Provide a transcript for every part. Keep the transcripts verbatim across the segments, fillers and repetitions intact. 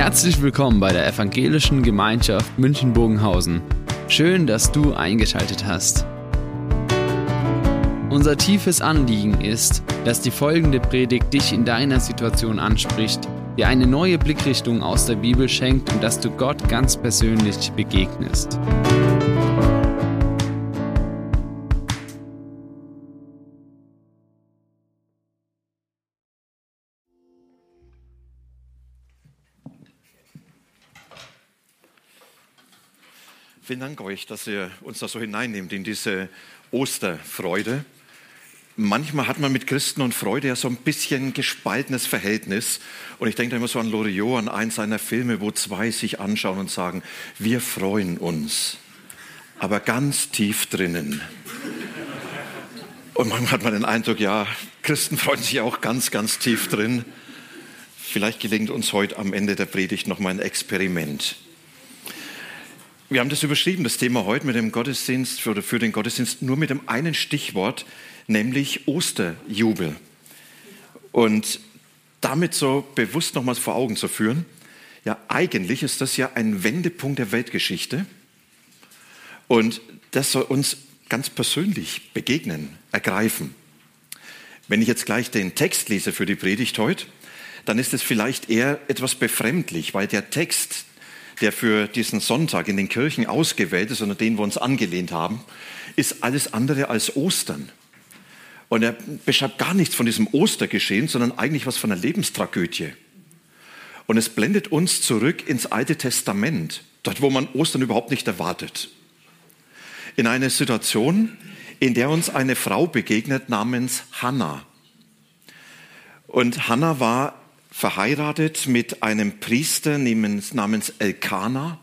Herzlich willkommen bei der Evangelischen Gemeinschaft München-Bogenhausen. Schön, dass du eingeschaltet hast. Unser tiefes Anliegen ist, dass die folgende Predigt dich in deiner Situation anspricht, dir eine neue Blickrichtung aus der Bibel schenkt und dass du Gott ganz persönlich begegnest. Vielen Dank euch, dass ihr uns da so hineinnehmt in diese Osterfreude. Manchmal hat man mit Christen und Freude ja so ein bisschen gespaltenes Verhältnis. Und ich denke da immer so an Loriot, an einen seiner Filme, wo zwei sich anschauen und sagen, wir freuen uns, aber ganz tief drinnen. Und manchmal hat man den Eindruck, ja, Christen freuen sich auch ganz, ganz tief drin. Vielleicht gelingt uns heute am Ende der Predigt noch mal ein Experiment. Wir haben das überschrieben, das Thema heute mit dem Gottesdienst oder für den Gottesdienst nur mit dem einen Stichwort, nämlich Osterjubel. Und damit so bewusst nochmals vor Augen zu führen, ja, eigentlich ist das ja ein Wendepunkt der Weltgeschichte. Und das soll uns ganz persönlich begegnen, ergreifen. Wenn ich jetzt gleich den Text lese für die Predigt heute, dann ist es vielleicht eher etwas befremdlich, weil der Text, der für diesen Sonntag in den Kirchen ausgewählt ist und an den wir uns angelehnt haben, ist alles andere als Ostern. Und er beschreibt gar nichts von diesem Ostergeschehen, sondern eigentlich was von einer Lebenstragödie. Und es blendet uns zurück ins Alte Testament, dort wo man Ostern überhaupt nicht erwartet. In eine Situation, in der uns eine Frau begegnet namens Hannah. Und Hannah war verheiratet mit einem Priester namens, namens Elkana.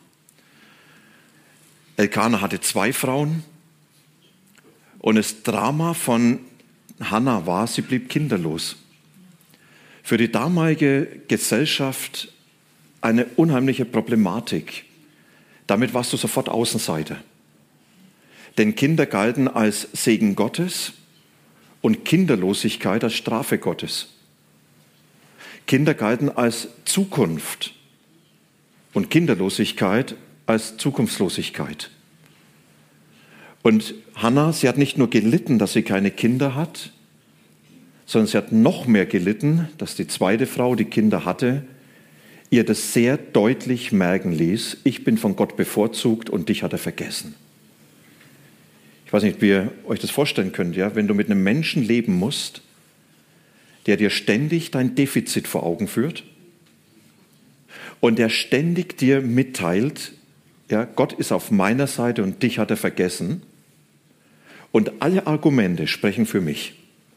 Elkana hatte zwei Frauen und das Drama von Hannah war, sie blieb kinderlos. Für die damalige Gesellschaft eine unheimliche Problematik. Damit warst du sofort Außenseiter. Denn Kinder galten als Segen Gottes und Kinderlosigkeit als Strafe Gottes. Kinder galten als Zukunft und Kinderlosigkeit als Zukunftslosigkeit. Und Hannah, sie hat nicht nur gelitten, dass sie keine Kinder hat, sondern sie hat noch mehr gelitten, dass die zweite Frau, die Kinder hatte, ihr das sehr deutlich merken ließ, ich bin von Gott bevorzugt und dich hat er vergessen. Ich weiß nicht, wie ihr euch das vorstellen könnt, ja? Wenn du mit einem Menschen leben musst, der dir ständig dein Defizit vor Augen führt und der ständig dir mitteilt, ja, Gott ist auf meiner Seite und dich hat er vergessen und alle Argumente sprechen für mich.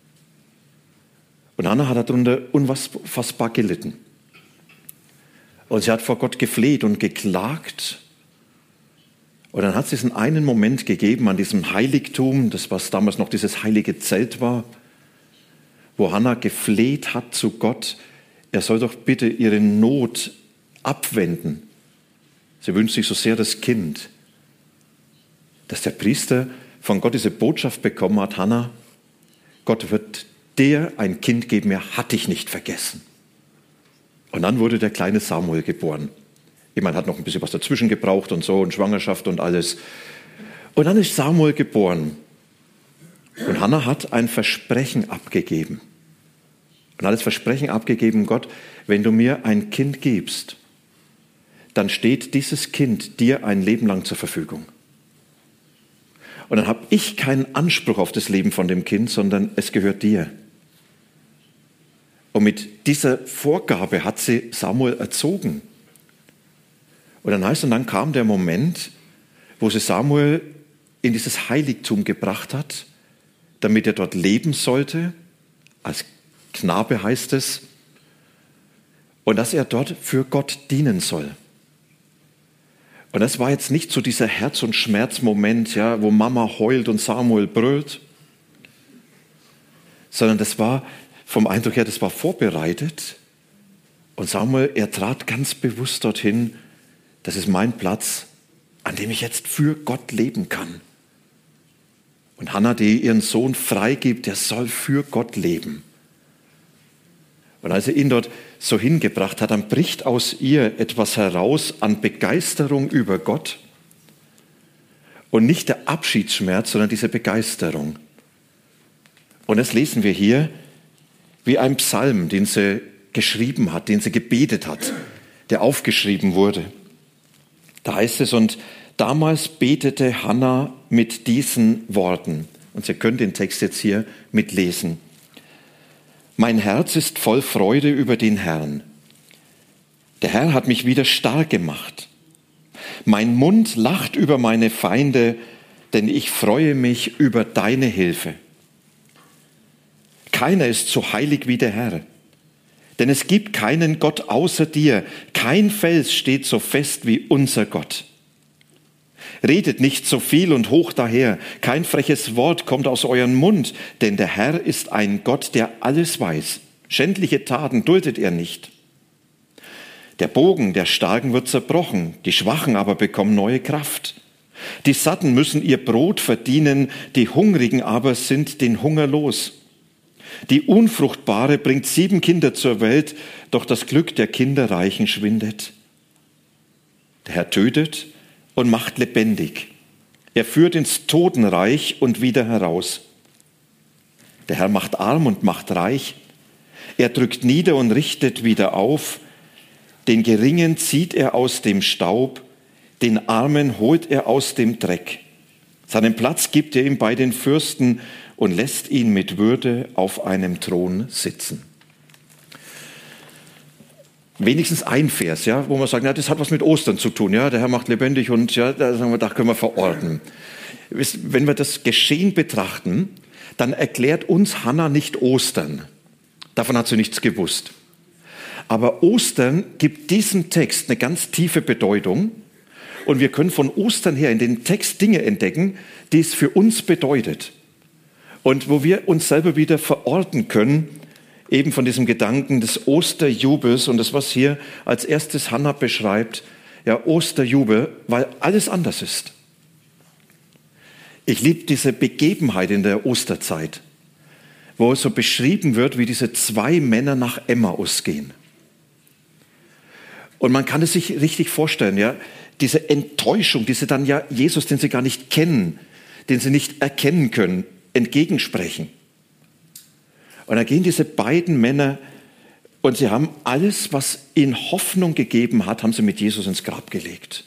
Und Hannah hat darunter unfassbar gelitten. Und sie hat vor Gott gefleht und geklagt. Und dann hat es diesen einen Moment gegeben an diesem Heiligtum, das was damals noch dieses heilige Zelt war, wo Hannah gefleht hat zu Gott, er soll doch bitte ihre Not abwenden. Sie wünscht sich so sehr das Kind. Dass der Priester von Gott diese Botschaft bekommen hat, Hannah, Gott wird dir ein Kind geben, er hat dich nicht vergessen. Und dann wurde der kleine Samuel geboren. Jemand hat noch ein bisschen was dazwischen gebraucht und so und Schwangerschaft und alles. Und dann ist Samuel geboren. Und Hannah hat ein Versprechen abgegeben. Und hat das Versprechen abgegeben, Gott, wenn du mir ein Kind gibst, dann steht dieses Kind dir ein Leben lang zur Verfügung. Und dann habe ich keinen Anspruch auf das Leben von dem Kind, sondern es gehört dir. Und mit dieser Vorgabe hat sie Samuel erzogen. Und dann heißt, und dann kam der Moment, wo sie Samuel in dieses Heiligtum gebracht hat, damit er dort leben sollte, als Knabe heißt es, und dass er dort für Gott dienen soll. Und das war jetzt nicht so dieser Herz- und Schmerzmoment, ja, wo Mama heult und Samuel brüllt, sondern das war vom Eindruck her, das war vorbereitet. Und Samuel, er trat ganz bewusst dorthin, das ist mein Platz, an dem ich jetzt für Gott leben kann. Und Hannah, die ihren Sohn freigibt, der soll für Gott leben. Und als er ihn dort so hingebracht hat, dann bricht aus ihr etwas heraus an Begeisterung über Gott. Und nicht der Abschiedsschmerz, sondern diese Begeisterung. Und das lesen wir hier wie ein Psalm, den sie geschrieben hat, den sie gebetet hat, der aufgeschrieben wurde. Da heißt es, und damals betete Hannah mit diesen Worten. Und Sie können den Text jetzt hier mitlesen. Mein Herz ist voll Freude über den Herrn. Der Herr hat mich wieder stark gemacht. Mein Mund lacht über meine Feinde, denn ich freue mich über deine Hilfe. Keiner ist so heilig wie der Herr, denn es gibt keinen Gott außer dir. Kein Fels steht so fest wie unser Gott. Redet nicht so viel und hoch daher, kein freches Wort kommt aus eurem Mund, denn der Herr ist ein Gott, der alles weiß. Schändliche Taten duldet er nicht. Der Bogen der Starken wird zerbrochen, die Schwachen aber bekommen neue Kraft. Die Satten müssen ihr Brot verdienen, die Hungrigen aber sind den Hunger los. Die Unfruchtbare bringt sieben Kinder zur Welt, doch das Glück der Kinderreichen schwindet. Der Herr tötet und macht lebendig. Er führt ins Totenreich und wieder heraus. Der Herr macht arm und macht reich. Er drückt nieder und richtet wieder auf. Den Geringen zieht er aus dem Staub, den Armen holt er aus dem Dreck. Seinen Platz gibt er ihm bei den Fürsten und lässt ihn mit Würde auf einem Thron sitzen. Wenigstens ein Vers, ja, wo man sagt, ja, das hat was mit Ostern zu tun. Ja, der Herr macht lebendig und ja, da, sagen wir, da können wir verorten. Wenn wir das Geschehen betrachten, dann erklärt uns Hannah nicht Ostern. Davon hat sie nichts gewusst. Aber Ostern gibt diesem Text eine ganz tiefe Bedeutung. Und wir können von Ostern her in den Text Dinge entdecken, die es für uns bedeutet. Und wo wir uns selber wieder verorten können, eben von diesem Gedanken des Osterjubels und das, was hier als erstes Hannah beschreibt, ja, Osterjubel, weil alles anders ist. Ich liebe diese Begebenheit in der Osterzeit, wo es so beschrieben wird, wie diese zwei Männer nach Emmaus gehen. Und man kann es sich richtig vorstellen, ja, diese Enttäuschung, die sie dann ja Jesus, den sie gar nicht kennen, den sie nicht erkennen können, entgegensprechen. Und da gehen diese beiden Männer und sie haben alles, was ihnen Hoffnung gegeben hat, haben sie mit Jesus ins Grab gelegt.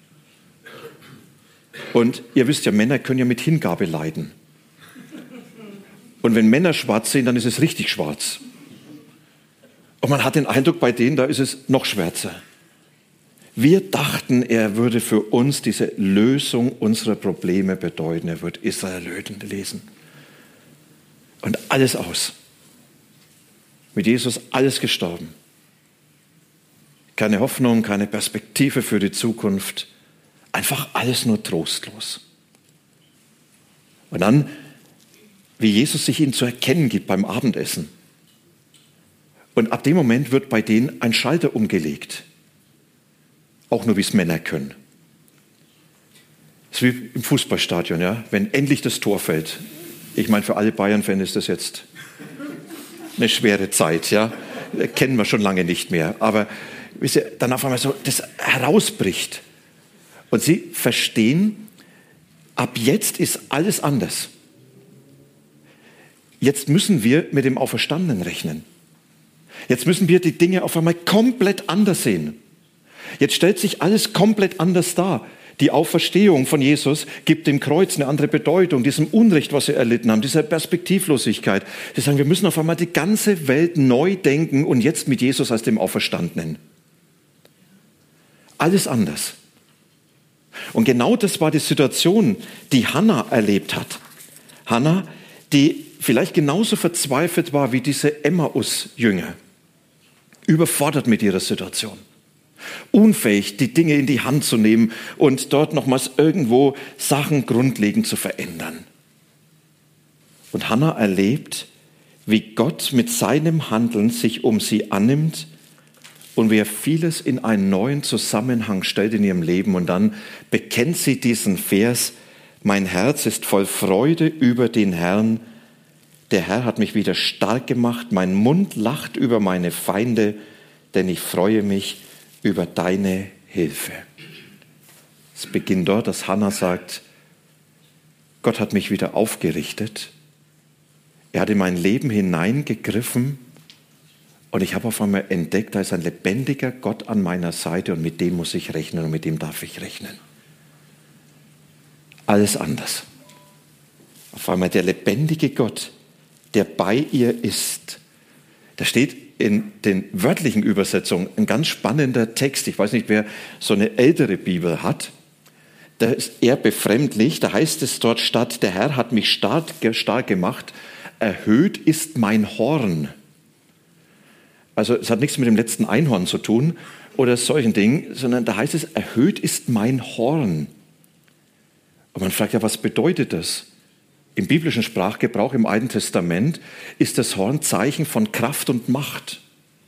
Und ihr wisst ja, Männer können ja mit Hingabe leiden. Und wenn Männer schwarz sehen, dann ist es richtig schwarz. Und man hat den Eindruck, bei denen, da ist es noch schwärzer. Wir dachten, er würde für uns diese Lösung unserer Probleme bedeuten. Er wird Israel lesen. Und alles aus. Mit Jesus alles gestorben. Keine Hoffnung, keine Perspektive für die Zukunft. Einfach alles nur trostlos. Und dann, wie Jesus sich ihnen zu erkennen gibt beim Abendessen. Und ab dem Moment wird bei denen ein Schalter umgelegt. Auch nur, wie es Männer können. Das ist wie im Fußballstadion, ja? Wenn endlich das Tor fällt. Ich meine, für alle Bayern-Fans ist das jetzt eine schwere Zeit, ja? Kennen wir schon lange nicht mehr. Aber wisst ihr, dann auf einmal so das herausbricht. Und sie verstehen, ab jetzt ist alles anders. Jetzt müssen wir mit dem Auferstandenen rechnen. Jetzt müssen wir die Dinge auf einmal komplett anders sehen. Jetzt stellt sich alles komplett anders dar. Die Auferstehung von Jesus gibt dem Kreuz eine andere Bedeutung, diesem Unrecht, was sie erlitten haben, dieser Perspektivlosigkeit. Sie sagen, wir müssen auf einmal die ganze Welt neu denken und jetzt mit Jesus als dem Auferstandenen. Alles anders. Und genau das war die Situation, die Hannah erlebt hat. Hannah, die vielleicht genauso verzweifelt war wie diese Emmaus-Jünger. Überfordert mit ihrer Situation. Unfähig, die Dinge in die Hand zu nehmen und dort nochmals irgendwo Sachen grundlegend zu verändern. Und Hannah erlebt, wie Gott mit seinem Handeln sich um sie annimmt und wie er vieles in einen neuen Zusammenhang stellt in ihrem Leben. Und dann bekennt sie diesen Vers, mein Herz ist voll Freude über den Herrn, der Herr hat mich wieder stark gemacht, mein Mund lacht über meine Feinde, denn ich freue mich über deine Hilfe. Es beginnt dort, dass Hannah sagt, Gott hat mich wieder aufgerichtet. Er hat in mein Leben hineingegriffen und ich habe auf einmal entdeckt, da ist ein lebendiger Gott an meiner Seite und mit dem muss ich rechnen und mit dem darf ich rechnen. Alles anders. Auf einmal der lebendige Gott, der bei ihr ist. Da steht in den wörtlichen Übersetzungen ein ganz spannender Text. Ich weiß nicht, wer so eine ältere Bibel hat. Da ist eher befremdlich. Da heißt es dort statt, der Herr hat mich stark, stark gemacht, erhöht ist mein Horn. Also es hat nichts mit dem letzten Einhorn zu tun oder solchen Dingen, sondern da heißt es, erhöht ist mein Horn. Und man fragt ja, was bedeutet das? Im biblischen Sprachgebrauch im Alten Testament ist das Horn Zeichen von Kraft und Macht.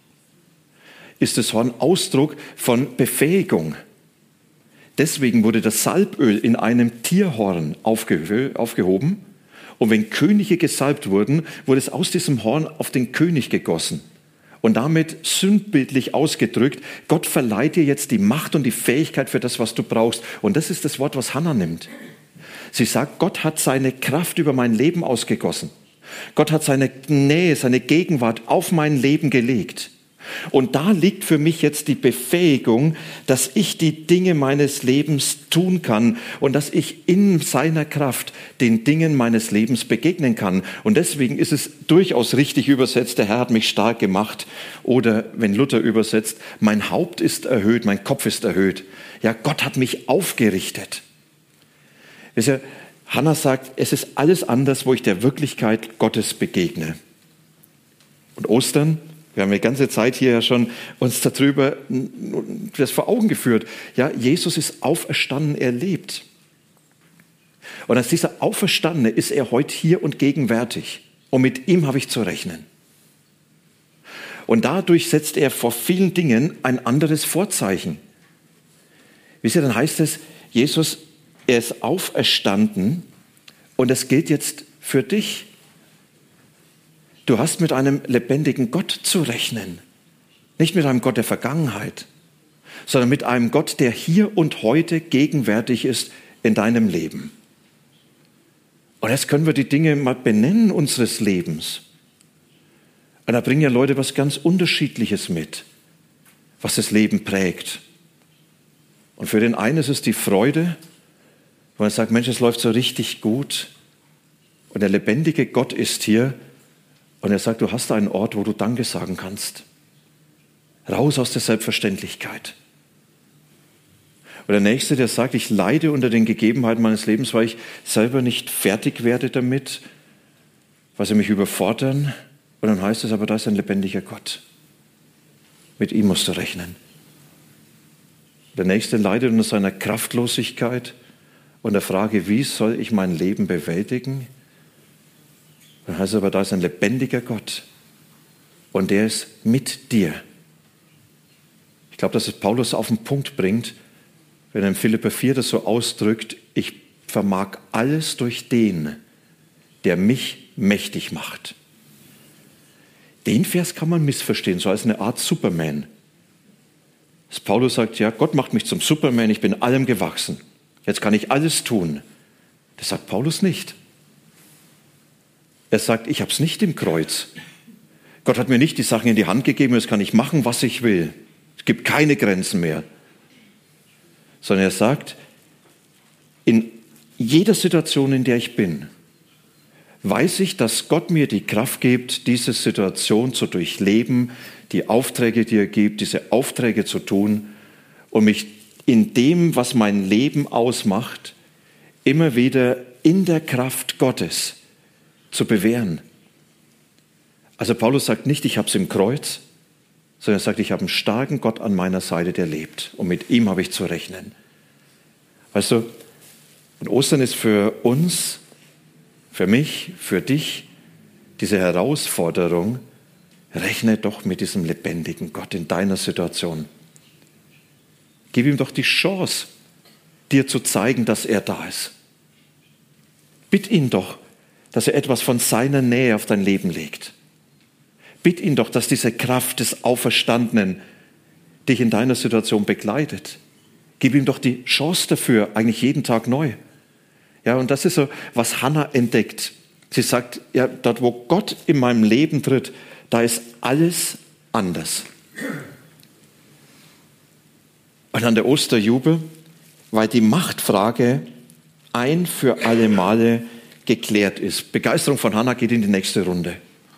Ist das Horn Ausdruck von Befähigung. Deswegen wurde das Salböl in einem Tierhorn aufge- aufgehoben. Und wenn Könige gesalbt wurden, wurde es aus diesem Horn auf den König gegossen. Und damit sündbildlich ausgedrückt, Gott verleiht dir jetzt die Macht und die Fähigkeit für das, was du brauchst. Und das ist das Wort, was Hannah nimmt. Sie sagt, Gott hat seine Kraft über mein Leben ausgegossen. Gott hat seine Nähe, seine Gegenwart auf mein Leben gelegt. Und da liegt für mich jetzt die Befähigung, dass ich die Dinge meines Lebens tun kann und dass ich in seiner Kraft den Dingen meines Lebens begegnen kann. Und deswegen ist es durchaus richtig übersetzt, der Herr hat mich stark gemacht. Oder wenn Luther übersetzt, mein Haupt ist erhöht, mein Kopf ist erhöht. Ja, Gott hat mich aufgerichtet. Wisst ihr, Hannah sagt, es ist alles anders, wo ich der Wirklichkeit Gottes begegne. Und Ostern, wir haben die ganze Zeit hier ja schon uns darüber das vor Augen geführt. Ja, Jesus ist auferstanden, er lebt. Und als dieser Auferstandene ist er heute hier und gegenwärtig. Und mit ihm habe ich zu rechnen. Und dadurch setzt er vor vielen Dingen ein anderes Vorzeichen. Wisst ihr, dann heißt es, Jesus, er ist auferstanden und das gilt jetzt für dich. Du hast mit einem lebendigen Gott zu rechnen. Nicht mit einem Gott der Vergangenheit, sondern mit einem Gott, der hier und heute gegenwärtig ist in deinem Leben. Und jetzt können wir die Dinge mal benennen unseres Lebens. Und da bringen ja Leute was ganz Unterschiedliches mit, was das Leben prägt. Und für den einen ist es die Freude, wo er sagt, Mensch, es läuft so richtig gut. Und der lebendige Gott ist hier. Und er sagt, du hast einen Ort, wo du Danke sagen kannst. Raus aus der Selbstverständlichkeit. Und der Nächste, der sagt, ich leide unter den Gegebenheiten meines Lebens, weil ich selber nicht fertig werde damit, weil sie mich überfordern. Und dann heißt es aber, da ist ein lebendiger Gott. Mit ihm musst du rechnen. Der Nächste leidet unter seiner Kraftlosigkeit und der Frage, wie soll ich mein Leben bewältigen? Dann heißt es aber, da ist ein lebendiger Gott und der ist mit dir. Ich glaube, dass es Paulus auf den Punkt bringt, wenn er in Philipper vier das so ausdrückt, ich vermag alles durch den, der mich mächtig macht. Den Vers kann man missverstehen, so als eine Art Superman. Dass Paulus sagt, ja, Gott macht mich zum Superman, ich bin allem gewachsen. Jetzt kann ich alles tun. Das sagt Paulus nicht. Er sagt, ich habe es nicht im Kreuz. Gott hat mir nicht die Sachen in die Hand gegeben, jetzt kann ich machen, was ich will. Es gibt keine Grenzen mehr. Sondern er sagt, in jeder Situation, in der ich bin, weiß ich, dass Gott mir die Kraft gibt, diese Situation zu durchleben, die Aufträge, die er gibt, diese Aufträge zu tun und mich in dem, was mein Leben ausmacht, immer wieder in der Kraft Gottes zu bewähren. Also Paulus sagt nicht, ich habe es im Kreuz, sondern er sagt, ich habe einen starken Gott an meiner Seite, der lebt. Und mit ihm habe ich zu rechnen. Weißt du, und Ostern ist für uns, für mich, für dich, diese Herausforderung, rechne doch mit diesem lebendigen Gott in deiner Situation. Gib ihm doch die Chance, dir zu zeigen, dass er da ist. Bitt ihn doch, dass er etwas von seiner Nähe auf dein Leben legt. Bitt ihn doch, dass diese Kraft des Auferstandenen dich in deiner Situation begleitet. Gib ihm doch die Chance dafür, eigentlich jeden Tag neu. Ja, und das ist so, was Hannah entdeckt. Sie sagt, ja, dort, wo Gott in meinem Leben tritt, da ist alles anders. Und an der Osterjubel, weil die Machtfrage ein für alle Male geklärt ist. Begeisterung von Hannah geht in die nächste Runde.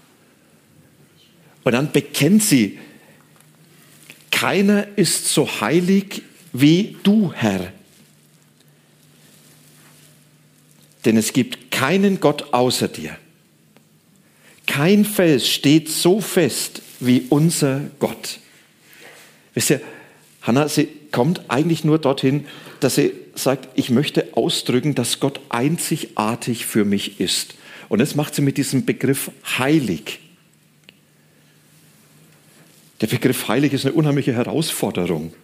Und dann bekennt sie, keiner ist so heilig wie du, Herr. Denn es gibt keinen Gott außer dir. Kein Fels steht so fest wie unser Gott. Wisst ihr, Hannah, sie kommt eigentlich nur dorthin, dass sie sagt, ich möchte ausdrücken, dass Gott einzigartig für mich ist. Und das macht sie mit diesem Begriff heilig. Der Begriff heilig ist eine unheimliche Herausforderung.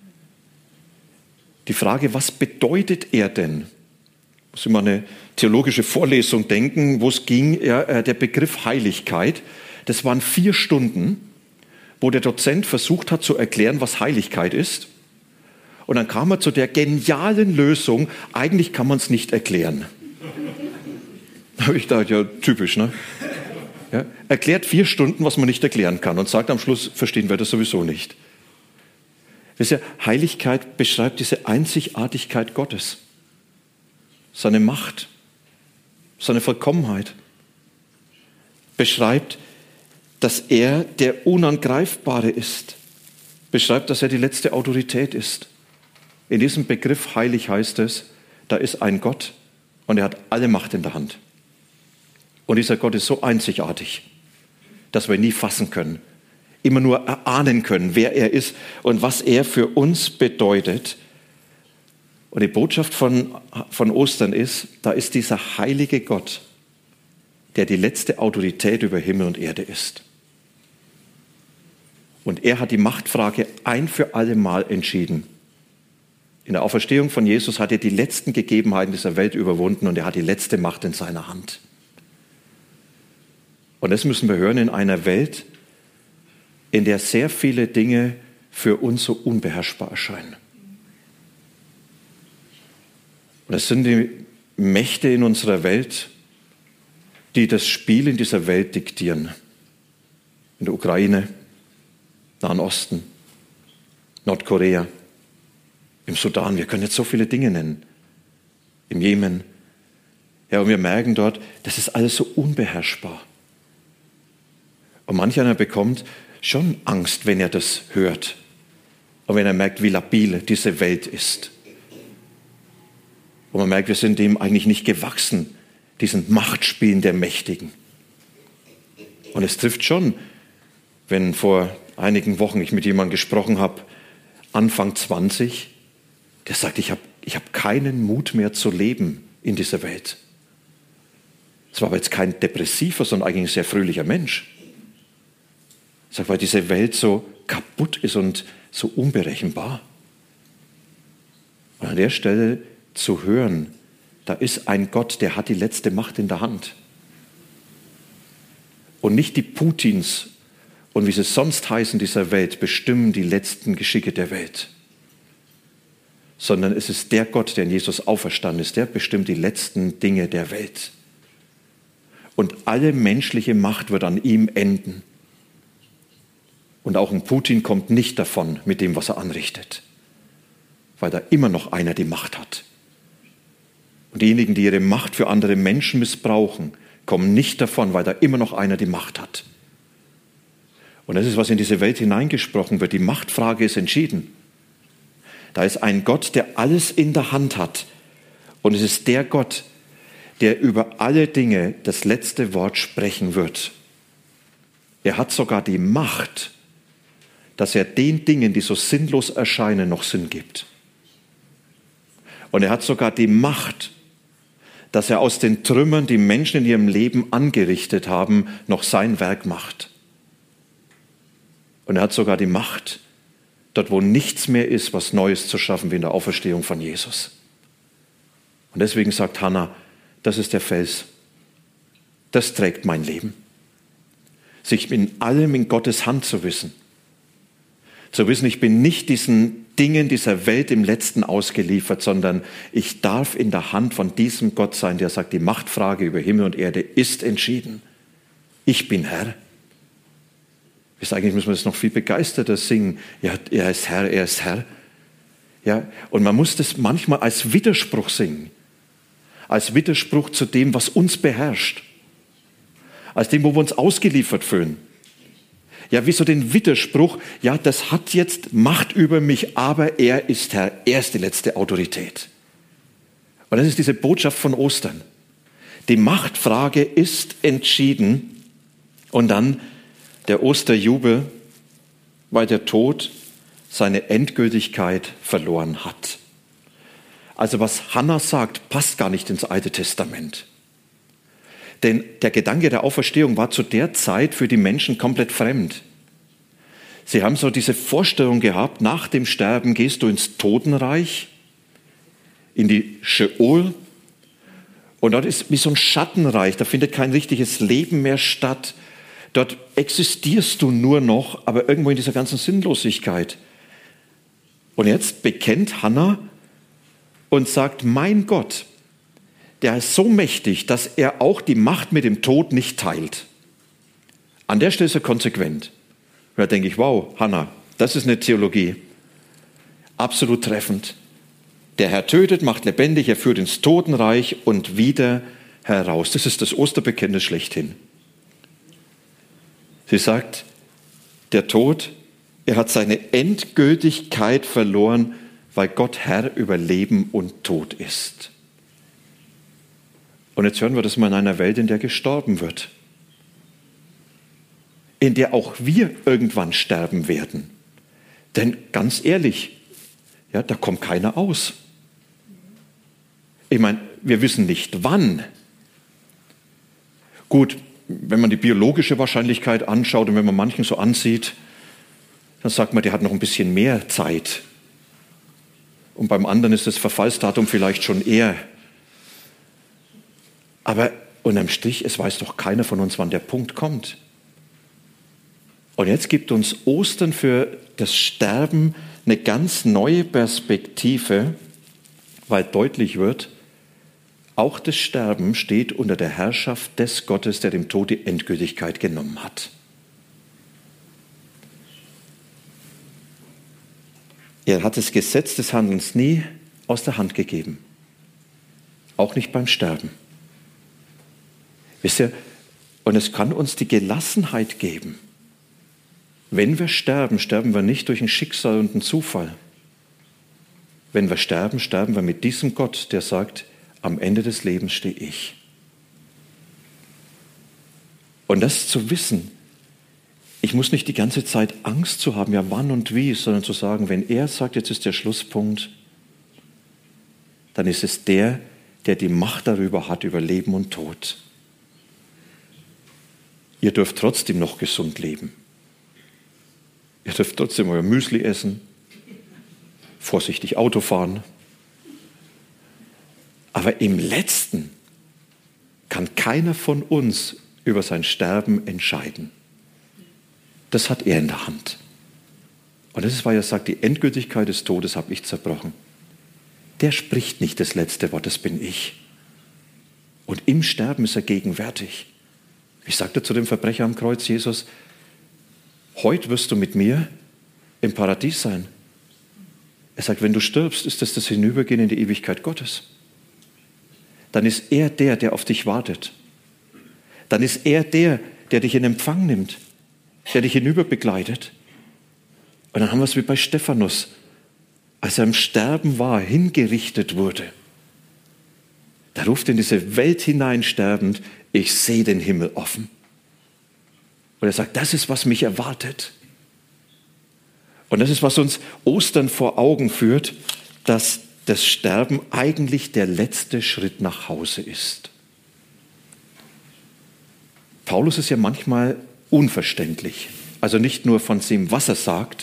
Die Frage, was bedeutet er denn? Ich muss immer an eine theologische Vorlesung denken, wo es ging, ja, der Begriff Heiligkeit. Das waren vier Stunden, wo der Dozent versucht hat zu erklären, was Heiligkeit ist. Und dann kam er zu der genialen Lösung, eigentlich kann man es nicht erklären. Da habe ich gedacht, ja, typisch, ne? Ja, erklärt vier Stunden, was man nicht erklären kann und sagt am Schluss, verstehen wir das sowieso nicht. Wisst ihr, Heiligkeit beschreibt diese Einzigartigkeit Gottes. Seine Macht, seine Vollkommenheit. Beschreibt, dass er der Unangreifbare ist. Beschreibt, dass er die letzte Autorität ist. In diesem Begriff heilig heißt es, da ist ein Gott und er hat alle Macht in der Hand. Und dieser Gott ist so einzigartig, dass wir ihn nie fassen können, immer nur erahnen können, wer er ist und was er für uns bedeutet. Und die Botschaft von, von Ostern ist, da ist dieser heilige Gott, der die letzte Autorität über Himmel und Erde ist. Und er hat die Machtfrage ein für alle Mal entschieden. In der Auferstehung von Jesus hat er die letzten Gegebenheiten dieser Welt überwunden und er hat die letzte Macht in seiner Hand. Und das müssen wir hören in einer Welt, in der sehr viele Dinge für uns so unbeherrschbar erscheinen. Und es sind die Mächte in unserer Welt, die das Spiel in dieser Welt diktieren. In der Ukraine, Nahen Osten, Nordkorea, im Sudan, wir können jetzt so viele Dinge nennen, im Jemen. Ja, und wir merken dort, das ist alles so unbeherrschbar. Und manch einer bekommt schon Angst, wenn er das hört. Und wenn er merkt, wie labil diese Welt ist. Und man merkt, wir sind dem eigentlich nicht gewachsen, diesen Machtspielen der Mächtigen. Und es trifft schon, wenn vor einigen Wochen ich mit jemandem gesprochen habe, Anfang zwanzig, der sagt, ich habe ich hab keinen Mut mehr zu leben in dieser Welt. Das war aber jetzt kein Depressiver, sondern eigentlich ein sehr fröhlicher Mensch. Ich sage, weil diese Welt so kaputt ist und so unberechenbar. Und an der Stelle zu hören, da ist ein Gott, der hat die letzte Macht in der Hand. Und nicht die Putins und wie sie sonst heißen dieser Welt bestimmen die letzten Geschicke der Welt. Sondern es ist der Gott, der in Jesus auferstanden ist, der bestimmt die letzten Dinge der Welt. Und alle menschliche Macht wird an ihm enden. Und auch ein Putin kommt nicht davon mit dem, was er anrichtet, weil da immer noch einer die Macht hat. Und diejenigen, die ihre Macht für andere Menschen missbrauchen, kommen nicht davon, weil da immer noch einer die Macht hat. Und das ist, was in diese Welt hineingesprochen wird. Die Machtfrage ist entschieden. Da ist ein Gott, der alles in der Hand hat. Und es ist der Gott, der über alle Dinge das letzte Wort sprechen wird. Er hat sogar die Macht, dass er den Dingen, die so sinnlos erscheinen, noch Sinn gibt. Und er hat sogar die Macht, dass er aus den Trümmern, die Menschen in ihrem Leben angerichtet haben, noch sein Werk macht. Und er hat sogar die Macht, dort wo nichts mehr ist, was Neues zu schaffen, wie in der Auferstehung von Jesus. Und deswegen sagt Hannah, das ist der Fels. Das trägt mein Leben. Sich in allem in Gottes Hand zu wissen. Zu wissen, ich bin nicht diesen Dingen dieser Welt im Letzten ausgeliefert, sondern ich darf in der Hand von diesem Gott sein, der sagt, die Machtfrage über Himmel und Erde ist entschieden. Ich bin Herr. Ist eigentlich müssen wir das noch viel begeisterter singen. Ja, er ist Herr, er ist Herr. Ja, und man muss das manchmal als Widerspruch singen. Als Widerspruch zu dem, was uns beherrscht. Als dem, wo wir uns ausgeliefert fühlen. Ja, wie so den Widerspruch, ja, das hat jetzt Macht über mich, aber er ist Herr, er ist die letzte Autorität. Und das ist diese Botschaft von Ostern. Die Machtfrage ist entschieden und dann der Osterjubel, weil der Tod seine Endgültigkeit verloren hat. Also was Hannah sagt, passt gar nicht ins Alte Testament. Denn der Gedanke der Auferstehung war zu der Zeit für die Menschen komplett fremd. Sie haben so diese Vorstellung gehabt, nach dem Sterben gehst du ins Totenreich, in die Scheol. Und dort ist wie so ein Schattenreich, da findet kein richtiges Leben mehr statt. Dort existierst du nur noch, aber irgendwo in dieser ganzen Sinnlosigkeit. Und jetzt bekennt Hannah und sagt, mein Gott, der ist so mächtig, dass er auch die Macht mit dem Tod nicht teilt. An der Stelle ist er konsequent. Und da denke ich, wow, Hannah, das ist eine Theologie. Absolut treffend. Der Herr tötet, macht lebendig, er führt ins Totenreich und wieder heraus. Das ist das Osterbekenntnis schlechthin. Sie sagt, der Tod, er hat seine Endgültigkeit verloren, weil Gott Herr über Leben und Tod ist. Und jetzt hören wir das mal in einer Welt, in der gestorben wird. In der auch wir irgendwann sterben werden. Denn ganz ehrlich, ja, da kommt keiner aus. Ich meine, wir wissen nicht wann. Gut, wenn man die biologische Wahrscheinlichkeit anschaut und wenn man manchen so ansieht, dann sagt man, der hat noch ein bisschen mehr Zeit. Und beim anderen ist das Verfallsdatum vielleicht schon eher. Aber unterm Strich, es weiß doch keiner von uns, wann der Punkt kommt. Und jetzt gibt uns Ostern für das Sterben eine ganz neue Perspektive, weil deutlich wird, auch das Sterben steht unter der Herrschaft des Gottes, der dem Tod die Endgültigkeit genommen hat. Er hat das Gesetz des Handelns nie aus der Hand gegeben. Auch nicht beim Sterben. Wisst ihr, und es kann uns die Gelassenheit geben. Wenn wir sterben, sterben wir nicht durch ein Schicksal und einen Zufall. Wenn wir sterben, sterben wir mit diesem Gott, der sagt, am Ende des Lebens stehe ich. Und das zu wissen, ich muss nicht die ganze Zeit Angst zu haben, ja wann und wie, sondern zu sagen, wenn er sagt, jetzt ist der Schlusspunkt, dann ist es der, der die Macht darüber hat, über Leben und Tod. Ihr dürft trotzdem noch gesund leben. Ihr dürft trotzdem euer Müsli essen, vorsichtig Auto fahren. Aber im Letzten kann keiner von uns über sein Sterben entscheiden. Das hat er in der Hand. Und das ist, weil er sagt, die Endgültigkeit des Todes habe ich zerbrochen. Der spricht nicht das letzte Wort, das bin ich. Und im Sterben ist er gegenwärtig. Ich sagte zu dem Verbrecher am Kreuz, Jesus, heute wirst du mit mir im Paradies sein. Er sagt, wenn du stirbst, ist das das Hinübergehen in die Ewigkeit Gottes. Dann ist er der, der auf dich wartet. Dann ist er der, der dich in Empfang nimmt, der dich hinüber begleitet. Und dann haben wir es wie bei Stephanus, als er im Sterben war, hingerichtet wurde. Da ruft in diese Welt hinein sterbend, ich sehe den Himmel offen. Und er sagt, das ist, was mich erwartet. Und das ist, was uns Ostern vor Augen führt, dass das Sterben eigentlich der letzte Schritt nach Hause ist. Paulus ist ja manchmal unverständlich. Also nicht nur von dem, was er sagt,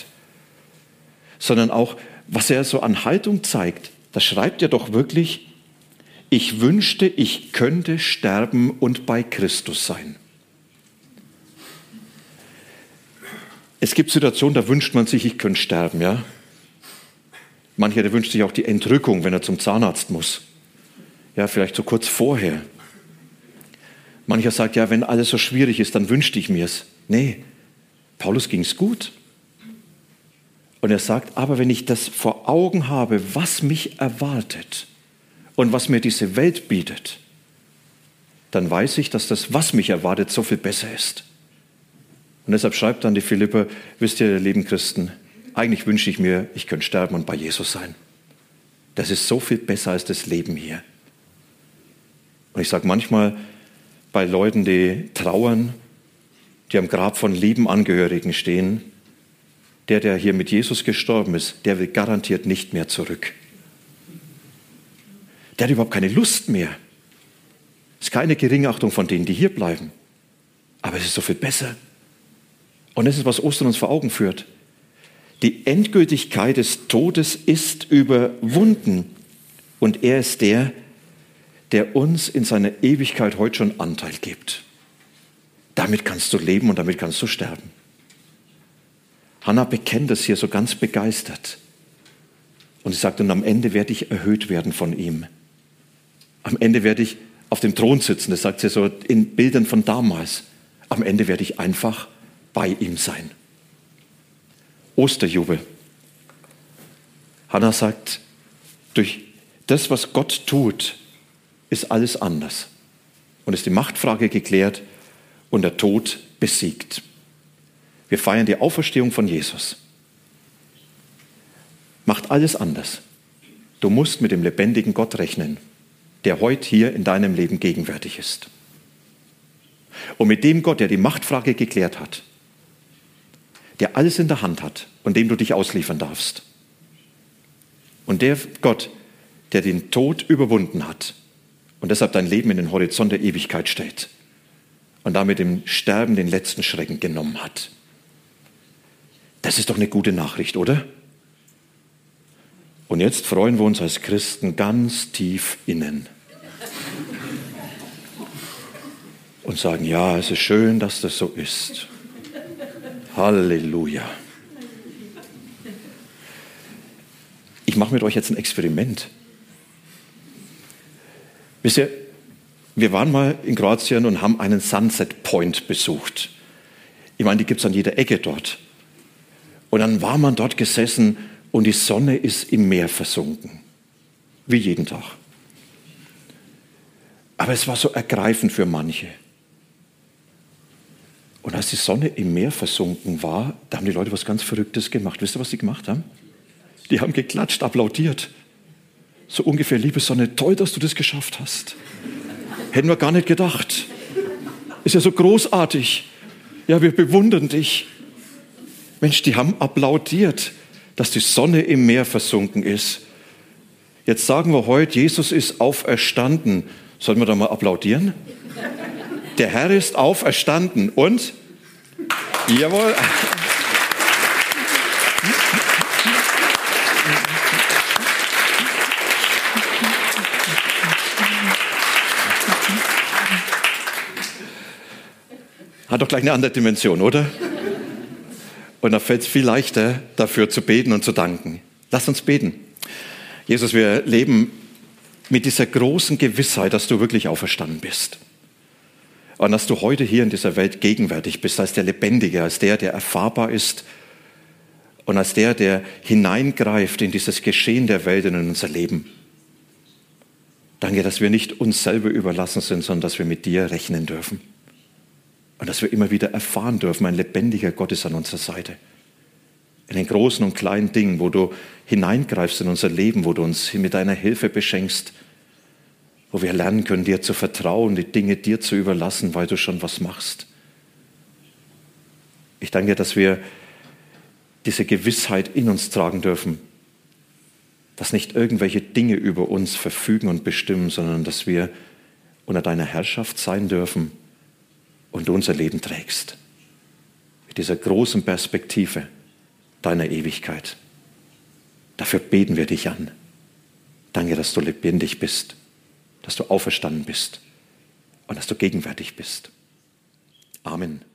sondern auch, was er so an Haltung zeigt. Da schreibt er doch wirklich, ich wünschte, ich könnte sterben und bei Christus sein. Es gibt Situationen, da wünscht man sich, ich könnte sterben, ja. Mancher, der wünscht sich auch die Entrückung, wenn er zum Zahnarzt muss. Ja, vielleicht so kurz vorher. Mancher sagt, ja, wenn alles so schwierig ist, dann wünschte ich mir es. Nee, Paulus ging es gut. Und er sagt, aber wenn ich das vor Augen habe, was mich erwartet und was mir diese Welt bietet, dann weiß ich, dass das, was mich erwartet, so viel besser ist. Und deshalb schreibt dann die Philipper, wisst ihr, lieben Christen, eigentlich wünsche ich mir, ich könnte sterben und bei Jesus sein. Das ist so viel besser als das Leben hier. Und ich sage manchmal bei Leuten, die trauern, die am Grab von lieben Angehörigen stehen, der, der hier mit Jesus gestorben ist, der will garantiert nicht mehr zurück. Der hat überhaupt keine Lust mehr. Es ist keine Geringachtung von denen, die hier bleiben. Aber es ist so viel besser. Und das ist, was Ostern uns vor Augen führt. Die Endgültigkeit des Todes ist überwunden. Und er ist der, der uns in seiner Ewigkeit heute schon Anteil gibt. Damit kannst du leben und damit kannst du sterben. Hannah bekennt es hier so ganz begeistert. Und sie sagt, und am Ende werde ich erhöht werden von ihm. Am Ende werde ich auf dem Thron sitzen, das sagt sie so in Bildern von damals. Am Ende werde ich einfach bei ihm sein. Osterjubel. Hannah sagt, durch das, was Gott tut, ist alles anders. Und ist die Machtfrage geklärt und der Tod besiegt. Wir feiern die Auferstehung von Jesus. Macht alles anders. Du musst mit dem lebendigen Gott rechnen, der heute hier in deinem Leben gegenwärtig ist. Und mit dem Gott, der die Machtfrage geklärt hat, der alles in der Hand hat und dem du dich ausliefern darfst. Und der Gott, der den Tod überwunden hat und deshalb dein Leben in den Horizont der Ewigkeit stellt und damit dem Sterben den letzten Schrecken genommen hat. Das ist doch eine gute Nachricht, oder? Und jetzt freuen wir uns als Christen ganz tief innen und sagen, ja, es ist schön, dass das so ist. Halleluja. Ich mache mit euch jetzt ein Experiment. Wisst ihr, wir waren mal in Kroatien und haben einen Sunset Point besucht. Ich meine, die gibt es an jeder Ecke dort. Und dann war man dort gesessen und die Sonne ist im Meer versunken. Wie jeden Tag. Aber es war so ergreifend für manche. Und als die Sonne im Meer versunken war, da haben die Leute was ganz Verrücktes gemacht. Wisst ihr, was sie gemacht haben? Die haben geklatscht, applaudiert. So ungefähr, liebe Sonne, toll, dass du das geschafft hast. Hätten wir gar nicht gedacht. Ist ja so großartig. Ja, wir bewundern dich. Mensch, die haben applaudiert, dass die Sonne im Meer versunken ist. Jetzt sagen wir heute, Jesus ist auferstanden. Sollen wir da mal applaudieren? Der Herr ist auferstanden und? Jawohl. Hat doch gleich eine andere Dimension, oder? Und da fällt es viel leichter, dafür zu beten und zu danken. Lass uns beten. Jesus, wir leben mit dieser großen Gewissheit, dass du wirklich auferstanden bist. Und dass du heute hier in dieser Welt gegenwärtig bist, als der Lebendige, als der, der erfahrbar ist und als der, der hineingreift in dieses Geschehen der Welt und in unser Leben. Danke, dass wir nicht uns selber überlassen sind, sondern dass wir mit dir rechnen dürfen. Und dass wir immer wieder erfahren dürfen, ein lebendiger Gott ist an unserer Seite. In den großen und kleinen Dingen, wo du hineingreifst in unser Leben, wo du uns mit deiner Hilfe beschenkst, wo wir lernen können, dir zu vertrauen, die Dinge dir zu überlassen, weil du schon was machst. Ich danke dir, dass wir diese Gewissheit in uns tragen dürfen, dass nicht irgendwelche Dinge über uns verfügen und bestimmen, sondern dass wir unter deiner Herrschaft sein dürfen und du unser Leben trägst. Mit dieser großen Perspektive deiner Ewigkeit. Dafür beten wir dich an. Danke, dass du lebendig bist. dass du auferstanden bist und dass du gegenwärtig bist. Amen.